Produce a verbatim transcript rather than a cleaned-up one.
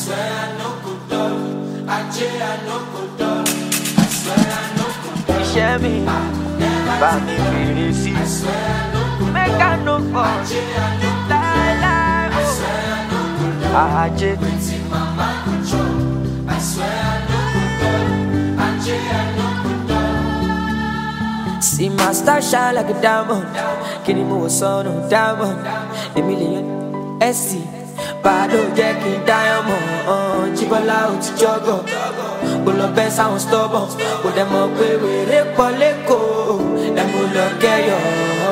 swear I no go dull. Ajay I no go dull. I swear I no go dull. Share me, buy me pretty. I swear I no go dull. Make I no fall. Ajay I no go dull. I swear I no go dull. Ajay, Pretty mama control. I swear I no go dull. Ajay I no go dull. see my star shine like a diamond. Kini mo son of diamond. A million S C. Bado jẹ́ kí n diamond. Jibola ó ti jọ́gọ̀. Kò lọ bẹ́ sáwọn stubborn. Kò dẹ̀ mọ̀ pé wèrè pọ̀ lẹ́kọ̀ọ́. Ẹ mú lọ kẹ́yọ̀.